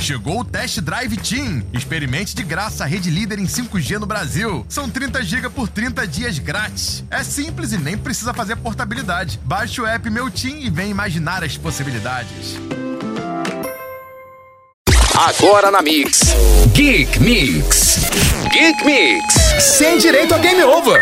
Chegou o Test Drive Team. Experimente de graça a rede líder em 5G no Brasil. São 30 GB por 30 dias grátis. É simples e nem precisa fazer portabilidade. Baixe o app Meu Team e vem imaginar as possibilidades. Agora na Mix, Geek Mix. Geek Mix. Sem direito a Game Over.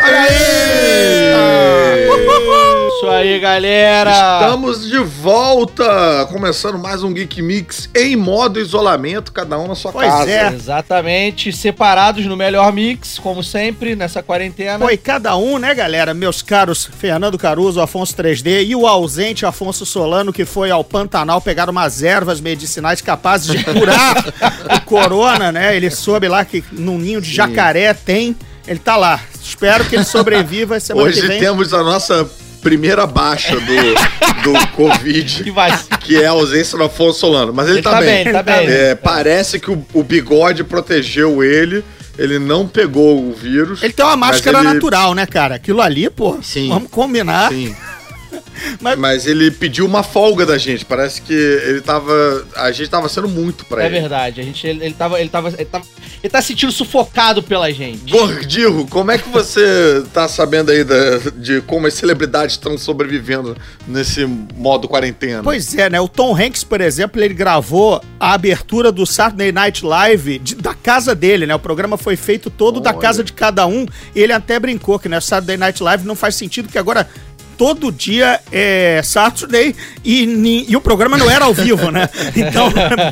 Isso aí, galera. Estamos de volta. Começando mais um Geek Mix em modo isolamento, cada um na sua casa. Pois é. Exatamente. Separados no melhor mix, como sempre, nessa quarentena. Foi cada um, né, galera? Meus caros Fernando Caruso, Afonso 3D e o ausente Afonso Solano, que foi ao Pantanal pegar umas ervas medicinais capazes de curar o corona, né? Ele soube lá que num ninho de jacaré tem. Ele tá lá. Espero que ele sobreviva semana que vem. Hoje temos a nossa primeira baixa do Covid, que é a ausência do Afonso Solano. Mas ele tá bem. Tá bem. Parece que o bigode protegeu ele. Ele não pegou o vírus. Ele tem uma máscara natural, né, cara? Aquilo ali, pô, sim, vamos combinar. Sim. Mas ele pediu uma folga da gente. Parece que a gente tava sendo muito pra ele. É verdade. Ele tá se sentindo sufocado pela gente. Gordinho, como é que você tá sabendo aí de como as celebridades estão sobrevivendo nesse modo quarentena? Pois é, né? O Tom Hanks, por exemplo, ele gravou a abertura do Saturday Night Live da casa dele, né? O programa foi feito todo da casa de cada um. E ele até brincou que, né, o Saturday Night Live não faz sentido, que agora todo dia é Saturday e o programa não era ao vivo, né? Então...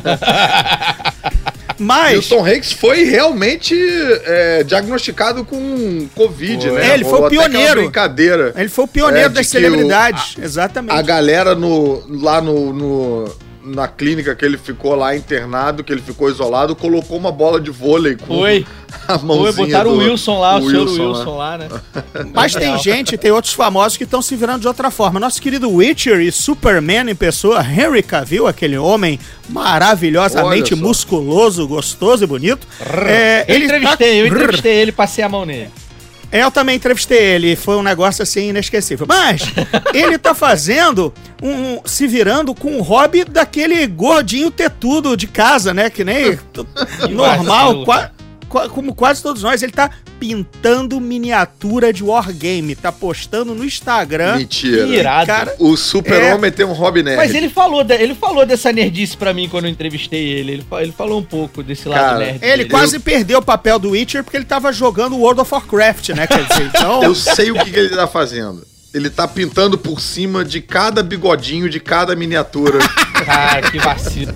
Mas... E o Tom Hanks foi realmente diagnosticado com Covid, né? Ele foi o pioneiro. Brincadeira. Ele foi o pioneiro das celebridades, exatamente. A galera lá na clínica que ele ficou lá internado, que ele ficou isolado, colocou uma bola de vôlei com a mãozinha. Botaram o Wilson lá, o senhor Wilson lá, né? Mas tem outros famosos que estão se virando de outra forma. Nosso querido Witcher e Superman em pessoa, Henry Cavill, aquele homem maravilhosamente musculoso, gostoso e bonito. Eu entrevistei ele, passei a mão nele. Eu também entrevistei ele, foi um negócio assim inesquecível. Mas ele tá fazendo se virando com o hobby daquele gordinho tetudo de casa, né? Que nem normal, como quase todos nós. Ele tá pintando miniatura de Wargame, tá postando no Instagram. Mentira. Irado. Cara, o Super-Homem tem um hobby nerd. Mas ele falou dessa nerdice pra mim quando eu entrevistei ele. Ele falou um pouco desse lado nerd. Ele quase perdeu o papel do Witcher porque ele tava jogando World of Warcraft, né? Quer dizer, então... Eu sei o que ele tá fazendo. Ele tá pintando por cima de cada bigodinho, de cada miniatura. Cara, que vacilo.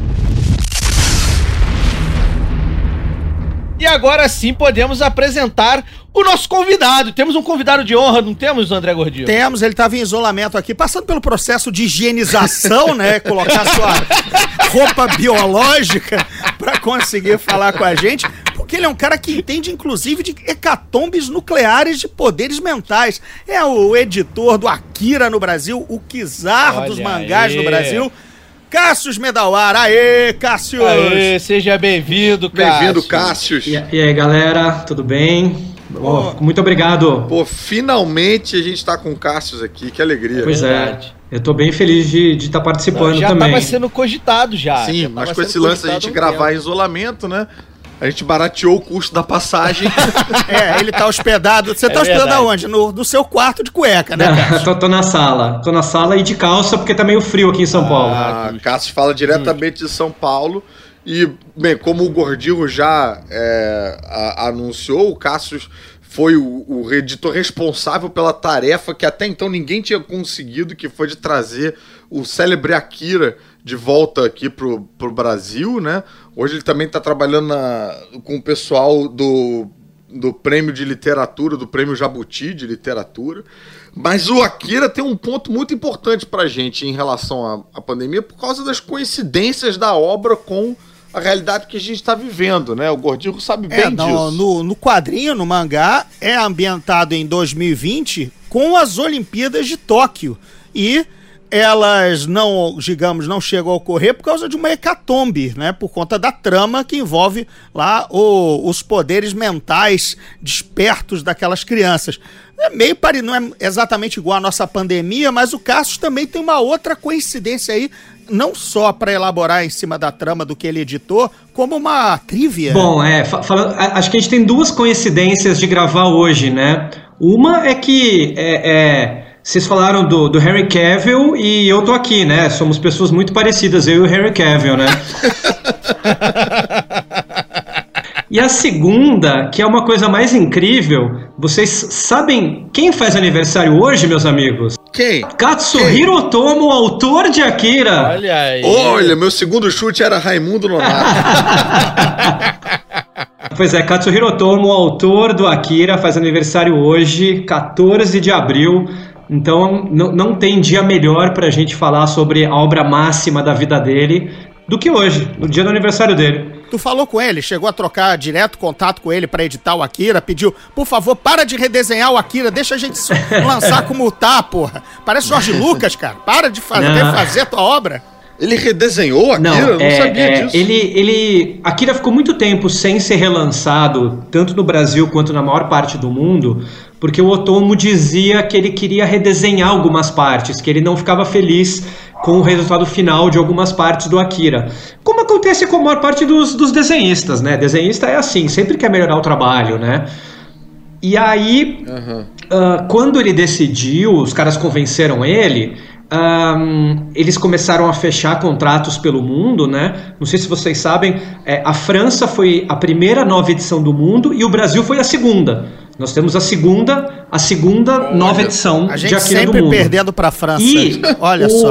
E agora sim podemos apresentar o nosso convidado. Temos um convidado de honra, não temos, André Gordinho? Temos, ele estava em isolamento aqui, passando pelo processo de higienização, né? Colocar sua roupa biológica para conseguir falar com a gente. Porque ele é um cara que entende, inclusive, de hecatombes nucleares de poderes mentais. É o editor do Akira no Brasil, o Kizar dos mangás no Brasil. Cassius Medawar, aê, Cassius! Aê, seja bem-vindo, Cassius. Bem-vindo, Cassius. E aí, galera, tudo bem? Muito obrigado. Pô, finalmente a gente tá com o Cassius aqui, que alegria. Pois é, eu tô bem feliz de estar participando também. Já tava sendo cogitado já. Sim, mas com esse lance a gente gravar em isolamento, né? A gente barateou o custo da passagem. Ele tá hospedado. Você tá hospedado aonde? No seu quarto de cueca, né? Tô na sala. Tô na sala e de calça, porque tá meio frio aqui em São Paulo. Cássio fala diretamente de São Paulo. E, bem, como o Gordinho já anunciou, o Cássio foi o editor responsável pela tarefa que até então ninguém tinha conseguido, que foi de trazer o célebre Akira de volta aqui pro Brasil, né? Hoje ele também está trabalhando com o pessoal do Prêmio de Literatura, do Prêmio Jabuti de Literatura. Mas o Akira tem um ponto muito importante pra gente em relação à pandemia, por causa das coincidências da obra com a realidade que a gente está vivendo, né? O Gordinho sabe bem disso. No quadrinho, no mangá, é ambientado em 2020 com as Olimpíadas de Tóquio. E elas não, digamos, não chegam a ocorrer por causa de uma hecatombe, né? Por conta da trama que envolve lá os poderes mentais despertos daquelas crianças. Não é exatamente igual à nossa pandemia, mas o Cassius também tem uma outra coincidência aí, não só para elaborar em cima da trama do que ele editou, como uma trivia. Bom, acho que a gente tem duas coincidências de gravar hoje, né? Uma é que vocês falaram do Henry Cavill e eu tô aqui, né? Somos pessoas muito parecidas, eu e o Henry Cavill, né? E a segunda, que é uma coisa mais incrível, vocês sabem quem faz aniversário hoje, meus amigos? Quem? Katsuhiro Otomo, autor de Akira. Olha aí. Olha, meu segundo chute era Raimundo Nonato. Pois é, Katsuhiro Otomo, autor do Akira, faz aniversário hoje, 14 de abril. Então não tem dia melhor pra gente falar sobre a obra máxima da vida dele do que hoje, no dia do aniversário dele. Tu falou com ele, chegou a trocar direto contato com ele pra editar o Akira, pediu, por favor, para de redesenhar o Akira, deixa a gente lançar como tá, porra. Parece Jorge Lucas, cara, para de fazer a tua obra. Ele redesenhou Akira? Eu não sabia disso. Akira ficou muito tempo sem ser relançado, tanto no Brasil quanto na maior parte do mundo, porque o Otomo dizia que ele queria redesenhar algumas partes, que ele não ficava feliz com o resultado final de algumas partes do Akira. Como acontece com a maior parte dos desenhistas, né? Desenhista é assim, sempre quer melhorar o trabalho, né? E aí, quando ele decidiu, os caras convenceram ele, eles começaram a fechar contratos pelo mundo, né? Não sei se vocês sabem, a França foi a primeira nova edição do mundo e o Brasil foi a segunda. Nós temos a segunda nova edição de Akira do mundo. A gente sempre perdendo para a França. E olha só.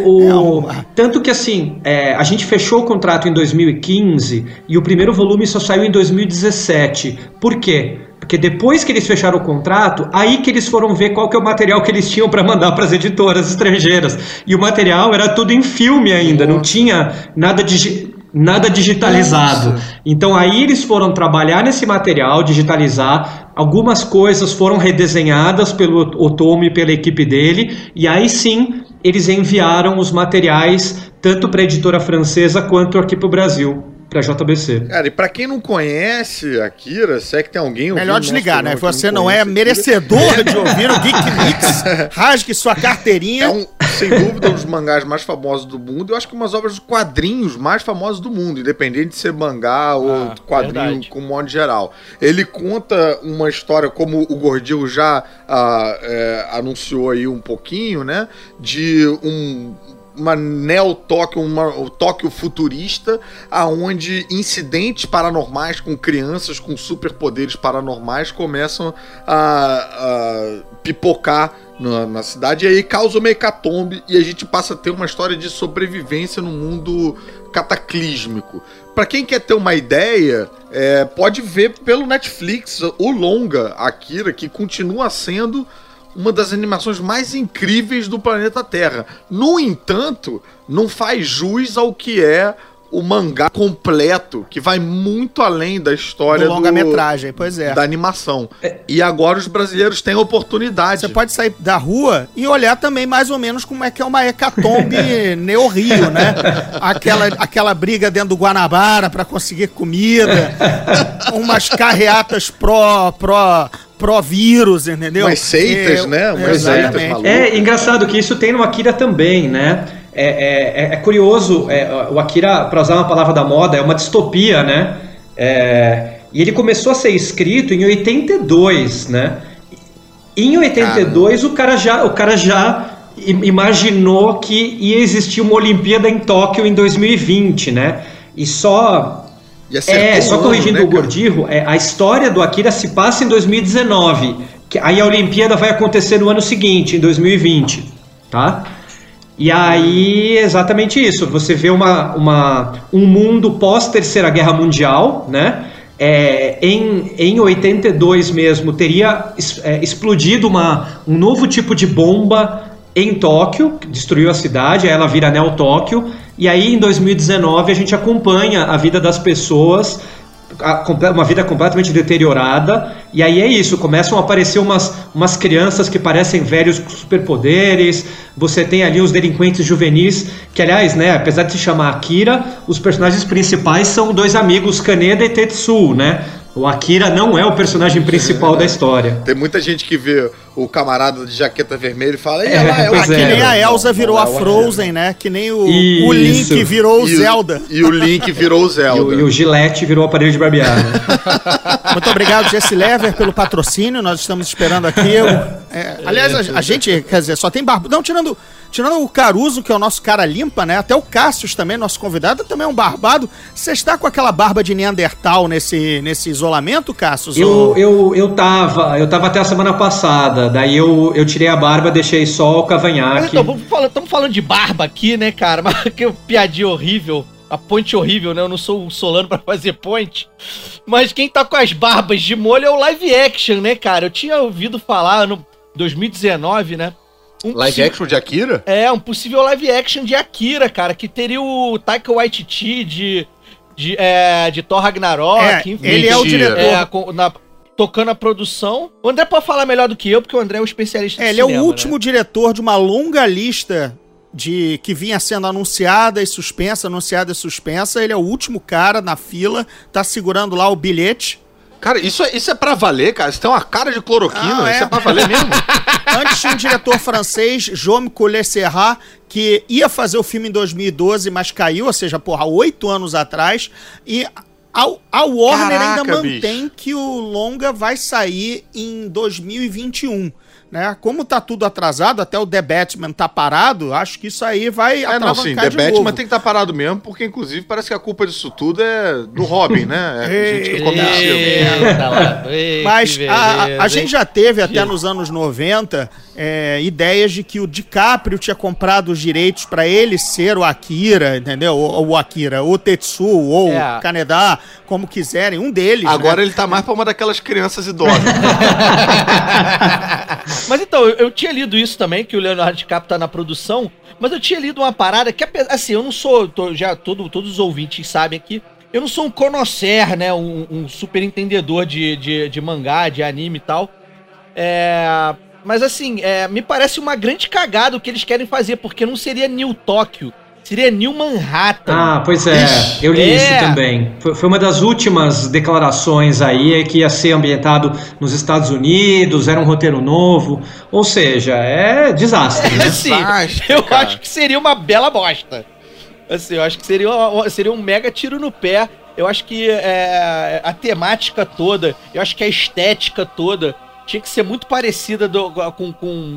Tanto que assim, a gente fechou o contrato em 2015 e o primeiro volume só saiu em 2017. Por quê? Porque depois que eles fecharam o contrato, aí que eles foram ver qual que é o material que eles tinham para mandar para as editoras estrangeiras. E o material era tudo em filme ainda, não tinha nada digitalizado. Nossa. Então aí eles foram trabalhar nesse material, digitalizar, algumas coisas foram redesenhadas pelo Otomo e pela equipe dele, e aí sim eles enviaram os materiais tanto para a editora francesa quanto aqui para o Brasil, para a JBC. Cara, e para quem não conhece Akira, se é que tem alguém... Melhor desligar, né? Você não é merecedor de ouvir o Geek Mix. Rasgue sua carteirinha. É sem dúvida, um dos mangás mais famosos do mundo. Eu acho que umas obras de quadrinhos mais famosas do mundo, independente de ser mangá ou quadrinho, como modo geral. Ele conta uma história, como o Gordinho já anunciou aí um pouquinho, né? De uma neo-Tóquio, um Tóquio futurista, aonde incidentes paranormais com crianças com superpoderes paranormais começam a pipocar na cidade, e aí causa uma hecatombe e a gente passa a ter uma história de sobrevivência num mundo cataclísmico. Pra quem quer ter uma ideia, pode ver pelo Netflix o longa Akira, que continua sendo uma das animações mais incríveis do planeta Terra. No entanto, não faz jus ao que é o mangá completo, que vai muito além da história do longa-metragem, pois é, da animação. E agora os brasileiros têm a oportunidade. Você pode sair da rua e olhar também mais ou menos como é que é uma hecatombe Neo Rio, né? Aquela briga dentro do Guanabara para conseguir comida, umas carreatas pró-vírus, entendeu? Umas seitas, né? Umas seitas malucas. É engraçado que isso tem no Akira também, né? É curioso, o Akira, para usar uma palavra da moda, é uma distopia, né? E ele começou a ser escrito em 82, né? Em 82 o cara já imaginou que ia existir uma Olimpíada em Tóquio em 2020, né? E só corrigindo, né, o Gordirro, a história do Akira se passa em 2019, aí a Olimpíada vai acontecer no ano seguinte, em 2020, tá? E aí, exatamente isso, você vê um mundo pós-Terceira Guerra Mundial, né? Em 82 mesmo, teria explodido um novo tipo de bomba em Tóquio, que destruiu a cidade, aí ela vira Neo-Tóquio, e aí em 2019 a gente acompanha a vida das pessoas uma vida completamente deteriorada, e aí é isso, começam a aparecer umas crianças que parecem velhos com superpoderes, você tem ali os delinquentes juvenis, que aliás, né, apesar de se chamar Akira, os personagens principais são dois amigos, Kaneda e Tetsuo, né? O Akira não é o personagem principal da história. Tem muita gente que vê o camarada de jaqueta vermelha e fala, que nem a Elsa virou a Frozen, né? Que nem o Link virou o Zelda. E o Link virou o Zelda. E o Gillette virou o aparelho de barbear, né? Muito obrigado, Jesse Lever, pelo patrocínio. Nós estamos esperando aqui. Aliás, a gente, quer dizer, só tem barba. Não, tirando o Caruso, que é o nosso cara limpa, né? Até o Cássius também, nosso convidado, também é um barbado. Você está com aquela barba de Neandertal nesse isolamento, Cássius? Eu tava até a semana passada. Daí eu tirei a barba, deixei só o cavanhaque. Então, estamos falando de barba aqui, né, cara? Mas que piadinha horrível. A ponte horrível, né? Eu não sou um Solano pra fazer ponte. Mas quem tá com as barbas de molho é o live action, né, cara? Eu tinha ouvido falar no 2019, né? Live action de Akira? Um possível live action de Akira, cara. Que teria o Taika Waititi de Thor Ragnarok. Enfim, ele é o diretor. Tocando a produção. O André pode falar melhor do que eu, porque o André é um especialista de cinema. Ele é o último né? diretor de uma longa lista que vinha sendo anunciada e suspensa. Ele é o último cara na fila, tá segurando lá o bilhete. Cara, isso é pra valer, cara? Isso tem uma cara de cloroquina, isso é pra valer mesmo? Antes tinha um diretor francês, Jaume Collet-Serra, que ia fazer o filme em 2012, mas caiu, ou seja, 8 anos atrás, e a Warner ainda mantém que o longa vai sair em 2021. Né? Como tá tudo atrasado, até o The Batman tá parado, acho que isso aí vai atravancar The Batman tem que estar parado mesmo, porque inclusive parece que a culpa disso tudo é do Robin, né? É gente que Mas a gente já teve até nos anos 90 ideias de que o DiCaprio tinha comprado os direitos para ele ser o Akira, entendeu? O Akira, o Tetsuo ou o Kaneda, como quiserem, um deles. Agora ele tá mais pra uma daquelas crianças idosas. Mas então, eu tinha lido isso também, que o Leonardo DiCaprio tá na produção, mas eu tinha lido uma parada que, assim, eu não sou, todos os ouvintes sabem aqui, eu não sou um connoisseur, né, um super entendedor de mangá, de anime e tal, mas assim, me parece uma grande cagada o que eles querem fazer, porque não seria New Tóquio, seria New Manhattan. Ah, pois é, eu li isso também. Foi uma das últimas declarações aí, que ia ser ambientado nos Estados Unidos, era um roteiro novo, ou seja, é desastre, né? Assim, eu acho que seria uma bela bosta. Assim, eu acho que seria um mega tiro no pé. Eu acho que a temática toda, eu acho que a estética toda tinha que ser muito parecida com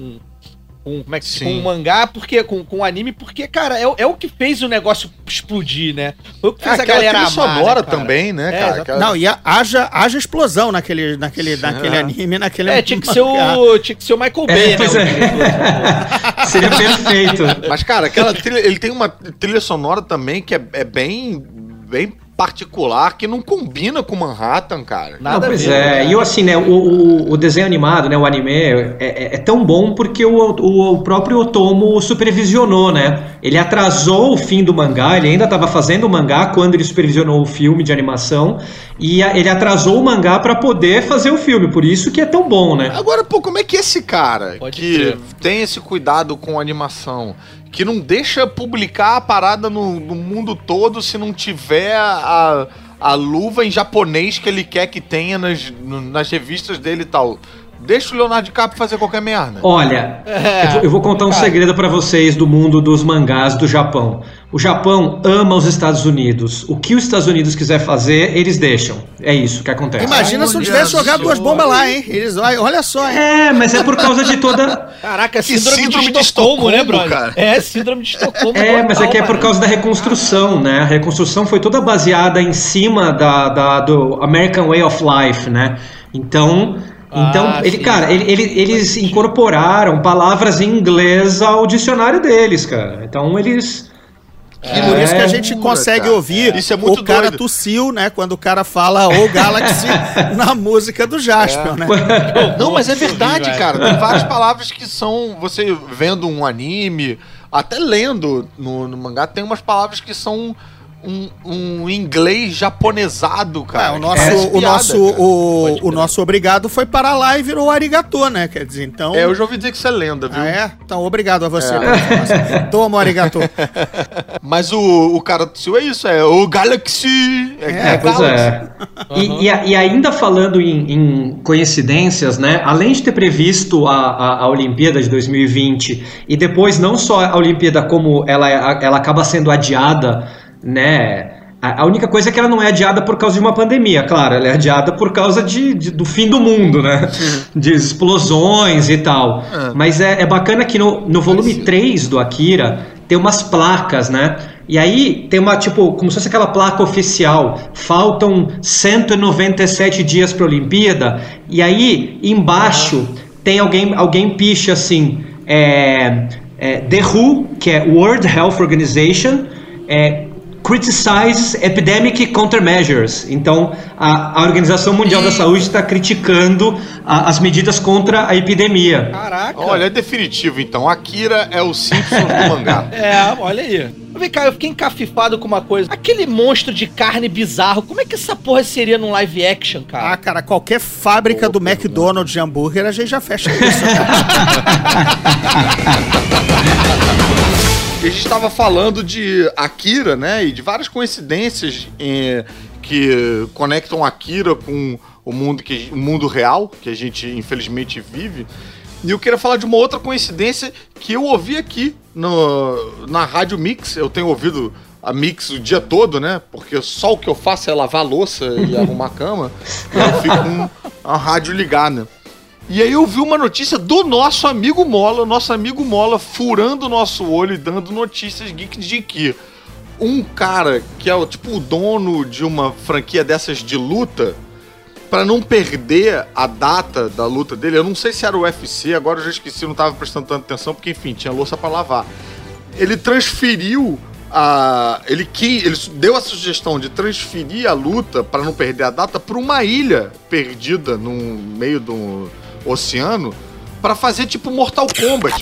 o mangá, porque com o anime, porque, cara, é o que fez o negócio explodir, né? Foi o que fez a galera amar, sonora, né, também, né, cara? Aquela... Não, e haja explosão naquele anime, naquele tinha que ser o Michael Bay, né? Seria perfeito. Mas, cara, aquela trilha, ele tem uma trilha sonora também que é bem particular, que não combina com Manhattan, cara. Nada pois é, e eu assim, né, o desenho animado, né, o anime é tão bom porque o próprio Otomo supervisionou, né, ele atrasou o fim do mangá, ele ainda estava fazendo o mangá quando ele supervisionou o filme de animação, e ele atrasou o mangá para poder fazer o filme, por isso que é tão bom, né. Agora, pô, como é que esse cara, tem esse cuidado com a animação, que não deixa publicar a parada no mundo todo se não tiver a luva em japonês que ele quer que tenha nas revistas dele e tal. Deixa o Leonardo DiCaprio fazer qualquer merda. Olha, eu vou contar um segredo pra vocês do mundo dos mangás do Japão. O Japão ama os Estados Unidos. O que os Estados Unidos quiser fazer, eles deixam. É isso que acontece. Imagina se não tivesse jogado 2 bombas lá, hein? Olha só, hein? Mas é por causa de toda... Caraca, síndrome de Estocolmo, né, brother? Cara? Síndrome de Estocolmo. Mas é por causa da reconstrução, né? A reconstrução foi toda baseada em cima do American Way of Life, né? Então, eles incorporaram palavras em inglês ao dicionário deles, cara. Então eles... E por isso que a gente consegue ouvir o cara doido. Tossiu, né? Quando o cara fala o Galaxy na música do Jaspion, né? Não, mas é verdade, cara. Tem várias palavras que são... Você vendo um anime, até lendo no mangá, tem umas palavras que são um inglês japonesado, cara. O nosso obrigado foi para a live ou arigatô, né? Quer dizer, então... eu já ouvi dizer que isso é lenda, viu? Ah, é? Então, obrigado a você. Toma o arigatô. Mas o cara do Sil é isso, é o Galaxy. Pois é. E ainda falando em coincidências, né? Além de ter previsto a Olimpíada de 2020 e depois não só a Olimpíada como ela acaba sendo adiada, né? A única coisa é que ela não é adiada por causa de uma pandemia, claro, ela é adiada por causa do fim do mundo, né? De explosões e tal. Mas é bacana que no volume 3 do Akira tem umas placas, né? E aí tem uma, tipo, como se fosse aquela placa oficial, faltam 197 dias para a Olimpíada, e aí embaixo tem alguém picha assim, The WHO, que é World Health Organization, criticizes epidemic countermeasures. Então, a Organização Mundial da Saúde está criticando as medidas contra a epidemia. Caraca. Olha, é definitivo, então. Akira é o Simpsons do mangá. Olha aí. Vem cá, eu fiquei encafifado com uma coisa. Aquele monstro de carne bizarro, como é que essa porra seria num live action, cara? Ah, cara, qualquer fábrica do McDonald's de hambúrguer, a gente já fecha isso, A gente estava falando de Akira, né? E de várias coincidências que conectam Akira com o mundo real, que a gente infelizmente vive. E eu queria falar de uma outra coincidência que eu ouvi aqui na Rádio Mix. Eu tenho ouvido a Mix o dia todo, né? Porque só o que eu faço é lavar a louça e arrumar a cama. Eu fico com a rádio ligada. E aí eu vi uma notícia do nosso amigo Mola furando o nosso olho e dando notícias geek de que um cara que é tipo o dono de uma franquia dessas de luta, pra não perder a data da luta dele, eu não sei se era o UFC, agora eu já esqueci, não tava prestando tanta atenção, porque enfim, tinha louça pra lavar. Ele transferiu ele deu a sugestão de transferir a luta pra não perder a data pra uma ilha perdida no meio do oceano, pra fazer tipo Mortal Kombat.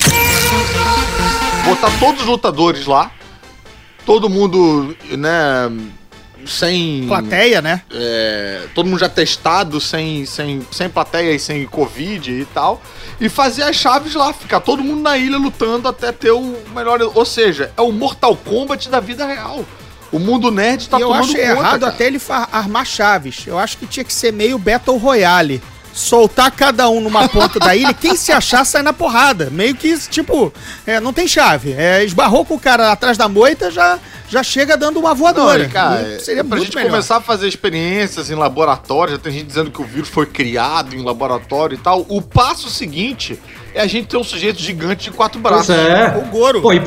Botar todos os lutadores lá, todo mundo, né, sem... plateia, né? Todo mundo já testado, sem plateia e sem Covid e tal, e fazer as chaves lá, ficar todo mundo na ilha lutando até ter o melhor... Ou seja, é o Mortal Kombat da vida real. O mundo nerd tá tomando conta. Eu acho errado até ele armar chaves. Eu acho que tinha que ser meio Battle Royale. Soltar cada um numa ponta da ilha, quem se achar sai na porrada. Meio que, tipo, não tem chave. Esbarrou com o cara atrás da moita, já chega dando uma voadora. Não, cara, seria pra gente melhor começar a fazer experiências em laboratório. Já tem gente dizendo que o vírus foi criado em laboratório e tal. O passo seguinte é a gente ter um sujeito gigante de 4 braços. O Goro. Pô,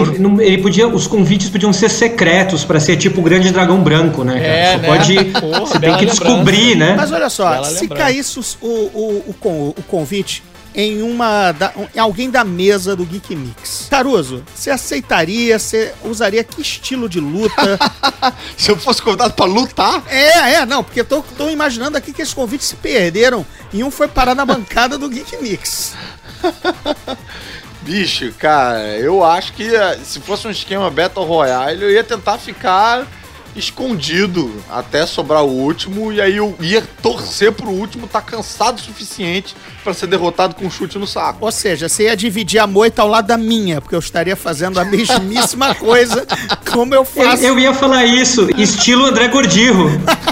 os convites podiam ser secretos pra ser tipo o grande dragão branco, né, cara? Você tem que descobrir, né? Mas olha só, se caísse o convite em alguém da mesa do Geek Mix, Caruso, você aceitaria, você usaria que estilo de luta? Se eu fosse convidado pra lutar? Não, porque tô imaginando aqui que esses convites se perderam e um foi parar na bancada do Geek Mix. Bicho, cara, eu acho que se fosse um esquema Battle Royale, eu ia tentar ficar escondido até sobrar o último, e aí eu ia torcer pro último tá cansado o suficiente pra ser derrotado com um chute no saco. Ou seja, você ia dividir a moita ao lado da minha, porque eu estaria fazendo a mesmíssima coisa como eu faço. Eu ia falar isso, estilo André Gordirro.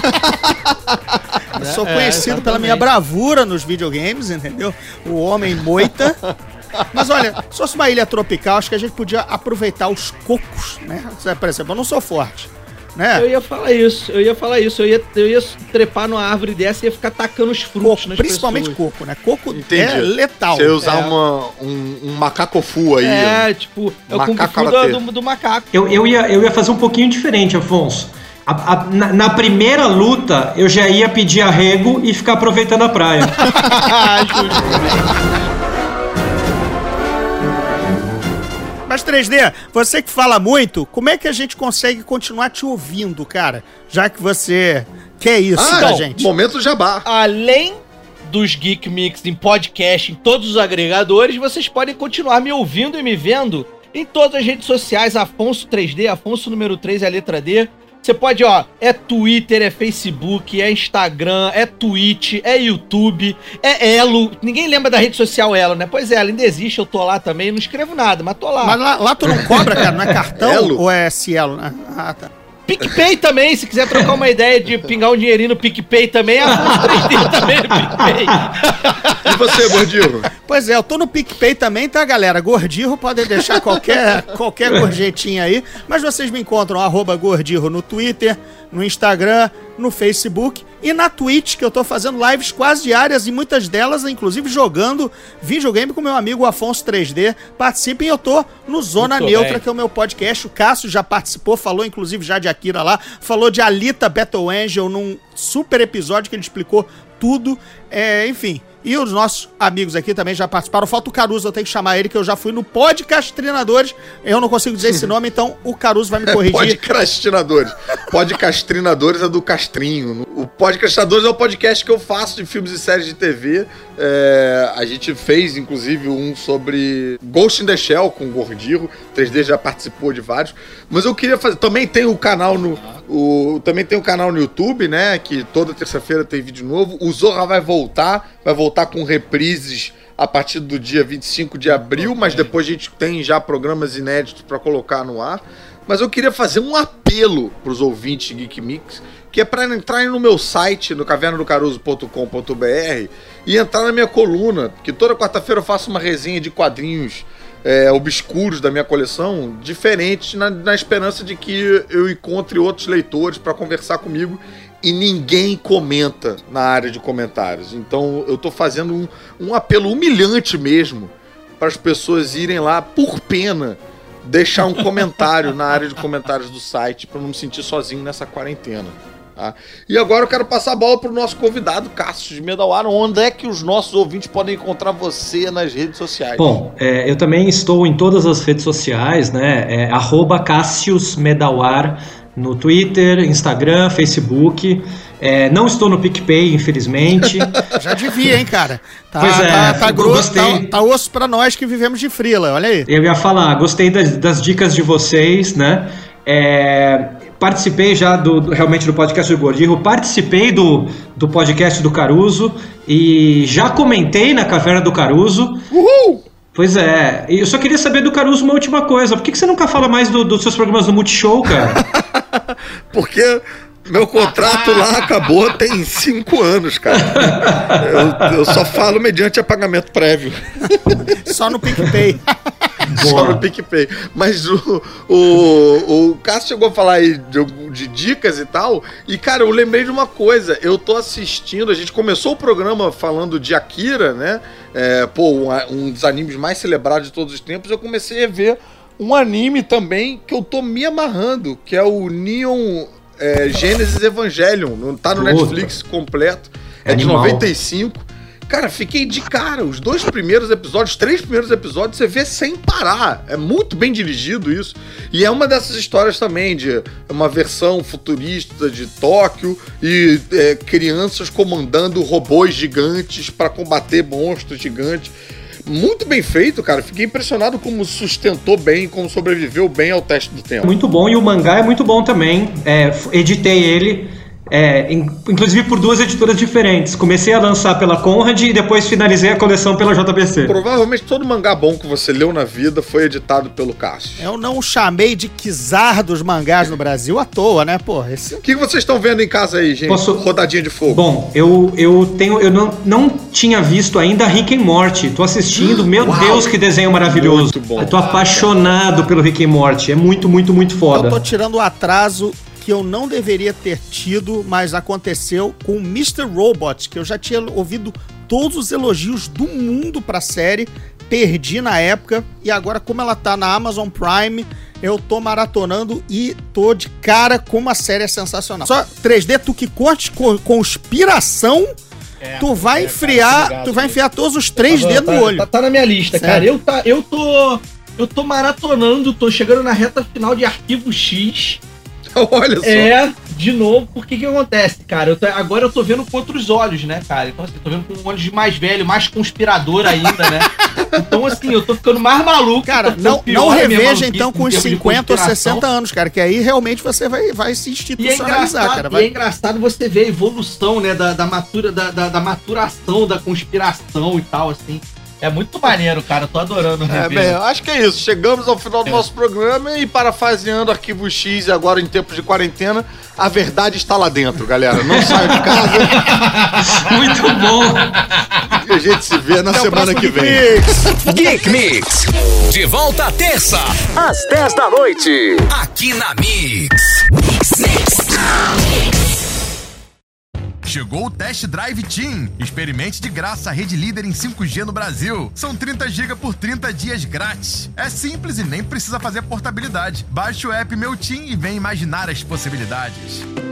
Eu sou conhecido pela minha bravura nos videogames, entendeu? O homem moita. Mas olha, se fosse uma ilha tropical, acho que a gente podia aproveitar os cocos, né? Por exemplo, eu não sou forte, né? Eu ia falar isso. Eu ia trepar numa árvore dessa e ia ficar tacando os frutos nas principalmente pessoas. coco, né? Coco é letal. Você ia usar um macaco-fu aí. É o Kung Fu do macaco. Eu ia fazer um pouquinho diferente, Afonso. Na primeira luta, eu já ia pedir arrego e ficar aproveitando a praia. Mas 3D, você que fala muito, como é que a gente consegue continuar te ouvindo, cara? Já que você quer isso da gente. Momento jabá. Além dos Geek Mix em podcast, em todos os agregadores, vocês podem continuar me ouvindo e me vendo em todas as redes sociais, Afonso 3D, Afonso número 3 é a letra D, Você pode, ó, é Twitter, é Facebook, é Instagram, é Twitch, é YouTube, é Elo. Ninguém lembra da rede social Elo, né? Pois é, ela ainda existe, eu tô lá também, não escrevo nada, mas tô lá. Mas lá tu não cobra, cara? Não é cartão Elo? ou é Cielo? Ah, tá. PicPay também, se quiser trocar uma ideia de pingar um dinheirinho no PicPay também, Afonso 3D também no PicPay. E você, Gordinho? Pois é, eu tô no PicPay também, tá, galera? Gordirro, podem deixar qualquer gorjetinha aí, mas vocês me encontram @Gordirro no Twitter, no Instagram, no Facebook e na Twitch, que eu tô fazendo lives quase diárias e muitas delas, inclusive, jogando videogame com meu amigo Afonso 3D. Participem, eu tô no Zona Muito Neutra, bem. que é o meu podcast. O Cássio já participou, falou inclusive já de Akira lá, falou de Alita Battle Angel num super episódio que ele explicou tudo, enfim. E os nossos amigos aqui também já participaram. Falta o Caruso, eu tenho que chamar ele, que eu já fui no Podcastrinadores. Eu não consigo dizer esse nome, então o Caruso vai me corrigir. Podcastrinadores. Podcastrinadores é do Castrinho. O Podcastrinadores é o podcast que eu faço de filmes e séries de TV. A gente fez, inclusive, um sobre Ghost in the Shell com o Gordinho. 3D já participou de vários. Mas eu queria fazer... Também tem o canal também tem o canal no YouTube, né? Que toda terça-feira tem vídeo novo. O Zorra vai voltar com reprises a partir do dia 25 de abril, mas depois a gente tem já programas inéditos para colocar no ar. Mas eu queria fazer um apelo para os ouvintes de Geek Mix, que é para entrarem no meu site, no cavernadocaruso.com.br, e entrar na minha coluna, que toda quarta-feira eu faço uma resenha de quadrinhos obscuros da minha coleção, diferentes, na esperança de que eu encontre outros leitores para conversar comigo, e ninguém comenta na área de comentários. Então eu tô fazendo um apelo humilhante mesmo para as pessoas irem lá, por pena, deixar um comentário na área de comentários do site, para não me sentir sozinho nessa quarentena. Tá? E agora eu quero passar a bola pro nosso convidado, Cássio de Medawar. Onde é que os nossos ouvintes podem encontrar você nas redes sociais? Bom, eu também estou em todas as redes sociais, né? @CassiusMedawar no Twitter, Instagram, Facebook. Não estou no PicPay, infelizmente. Já devia, hein, cara? Pois tá grosso, gostei. tá osso pra nós que vivemos de frila, olha aí. Eu ia falar, gostei das dicas de vocês, né? Participei já realmente do podcast do Gordinho, participei do podcast do Caruso e já comentei na Caverna do Caruso. Uhul! Pois é, e eu só queria saber do Caruso uma última coisa. Por que você nunca fala mais dos seus programas do Multishow, cara? Porque meu contrato lá acabou tem 5 anos, cara. Eu só falo mediante apagamento prévio. Só no PicPay. Só no PicPay. Mas o Cássio chegou a falar aí de dicas e tal. E, cara, eu lembrei de uma coisa. Eu tô assistindo, a gente começou o programa falando de Akira, né? Um dos animes mais celebrados de todos os tempos. Eu comecei a ver um anime também que eu tô me amarrando, que é o Neon Genesis Evangelion. Tá no Netflix completo. É de 95. Cara, fiquei de cara. Os 3 primeiros episódios, você vê sem parar. É muito bem dirigido isso. E é uma dessas histórias também de uma versão futurista de Tóquio e crianças comandando robôs gigantes para combater monstros gigantes. Muito bem feito, cara. Fiquei impressionado como sustentou bem, como sobreviveu bem ao teste do tempo. Muito bom, e o mangá é muito bom também. Editei ele. Inclusive por 2 editoras diferentes. Comecei a lançar pela Conrad e depois finalizei a coleção pela JBC. Provavelmente todo mangá bom que você leu na vida foi editado pelo Cássio. Eu não o chamei de Kizar dos mangás no Brasil à toa, né, pô? O que vocês estão vendo em casa aí, gente? Rodadinha de fogo. Bom, eu não tinha visto ainda Rick and Morty. Tô assistindo, meu Deus, que desenho maravilhoso. Muito bom. Eu tô apaixonado pelo Rick and Morty. É muito, muito, muito foda. Eu tô tirando o atraso que eu não deveria ter tido, mas aconteceu com o Mr. Robot, que eu já tinha ouvido todos os elogios do mundo pra série, perdi na época, e agora como ela tá na Amazon Prime, eu tô maratonando e tô de cara como a série é sensacional. Só 3D, tu que curte conspiração, tu vai enfiar todos os 3 dedos no olho. Tá na minha lista, sério? cara. Eu tô maratonando, tô chegando na reta final de Arquivo X. Olha só. de novo, porque que acontece, cara? Agora eu tô vendo com outros olhos, né, cara? Então, assim, tô vendo com olhos de mais velho, mais conspirador ainda, né? Então, assim, eu tô ficando mais maluco. Cara, não reveja, então, com os 50 ou 60 anos, cara, que aí realmente você vai se institucionalizar, cara. E é engraçado você ver a evolução, né, da maturação, da conspiração e tal, assim. É muito maneiro, cara. Eu tô adorando rever. Bem, eu acho que é isso. Chegamos ao final do nosso programa e, parafraseando Arquivo X, agora em tempos de quarentena, a verdade está lá dentro, galera. Não saia de casa. Muito bom. E a gente se vê na semana que vem. Geek Mix. De volta à terça, às 10 da noite. Aqui na Mix. Chegou o Test Drive Team. Experimente de graça a rede líder em 5G no Brasil. São 30 GB por 30 dias grátis. É simples e nem precisa fazer portabilidade. Baixe o app Meu Team e vem imaginar as possibilidades.